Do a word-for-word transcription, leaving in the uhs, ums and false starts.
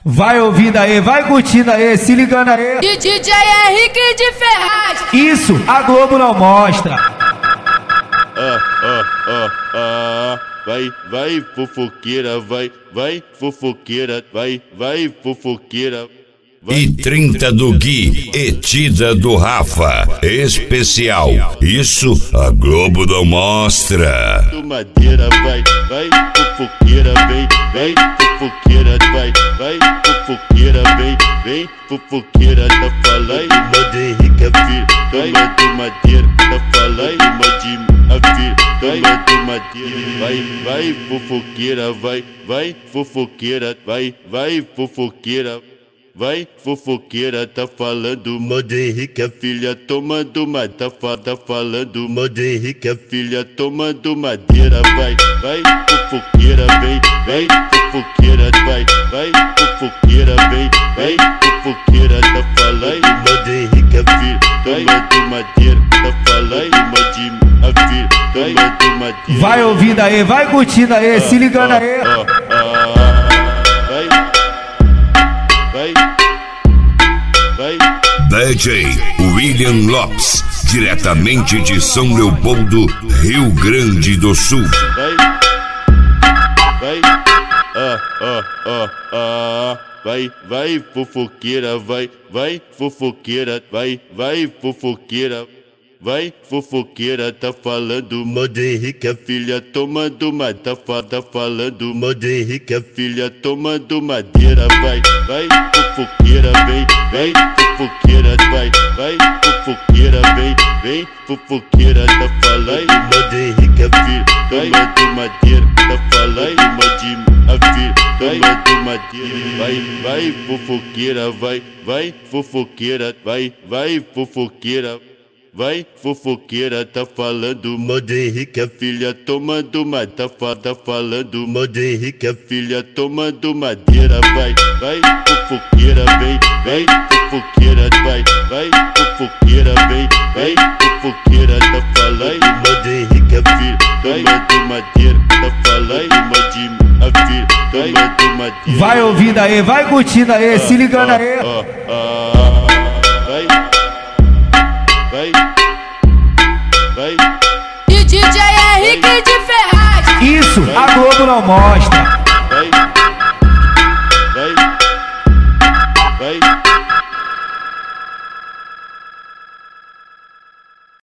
Vai ouvindo aí, vai curtindo aí, se ligando aí. De D J Henrique de Ferraz. Isso, a Globo não mostra. Ah, ah, ah, ah. Vai, vai, fofoqueira, vai, vai, fofoqueira, vai, vai, fofoqueira. Vai. E trinta do Gui e Tida do Rafa, especial. Isso a Globo não mostra. Madeira, vai, vai, fofoqueira, vem, vem, fofoqueira, vai, vai, fofoqueira, vem, vem, fofoqueira, tá falando, manda Henrique a filha, tomando madeira, tá falando, mande a filha, tomando madeira, vai, vai, fofoqueira, vai, vai, fofoqueira, vai, vai, fofoqueira. Vai, fofoqueira, tá falando, manda Henrique a filha, tomando madeira, tá, fa tá falando, manda Henrique a filha, tomando madeira, vai, vai, fofoqueira, vem, vem, fofoqueira, vai, vai, fofoqueira, vem, vem, fofoqueira, tá falando, manda Henrique a filha, tomando madeira, tá falando, mande a filha, tomando madeira. Vai ouvindo aí, vai curtindo aí, se ligando aí. Ah, ah, ah. Vai, vai. D J William Lopes, diretamente de São Leopoldo, Rio Grande do Sul. Vai, vai, ah, ah, ah, ah. Vai, vai, fofoqueira, vai, vai, fofoqueira, vai, vai, fofoqueira. Vai, fofoqueira, tá falando, manda Henrique a filha, tomando madeira, tá, fa tá falando, manda Henrique a filha, tomando madeira, vai, vai, fofoqueira, vem, vem, fofoqueira, vai, vai, fofoqueira, vem, vem, fofoqueira, tá falando, manda Henrique a filha, tomando madeira, tá falando, mande a filha, tomando madeira, vai, vai, fofoqueira, vai, vai, fofoqueira, vai, vai, fofoqueira. Vai, fofoqueira, tá falando, manda Henrique a filha, tomando madeira, tá, fa tá falando, manda Henrique a filha, tomando madeira, vai, vai, fofoqueira, vem, vem, fofoqueira, vai, vai, fofoqueira, vem, vem, fofoqueira, tá falando, manda Henrique a filha, tomando madeira, tá falando, mande a filha, tomando madeira. Vai ouvindo aí, vai curtindo aí, ah, se ligando ah, aí. Ah, ah, vai. Vai, vai. De D J Henrique de Ferraz. Isso, a Globo não mostra.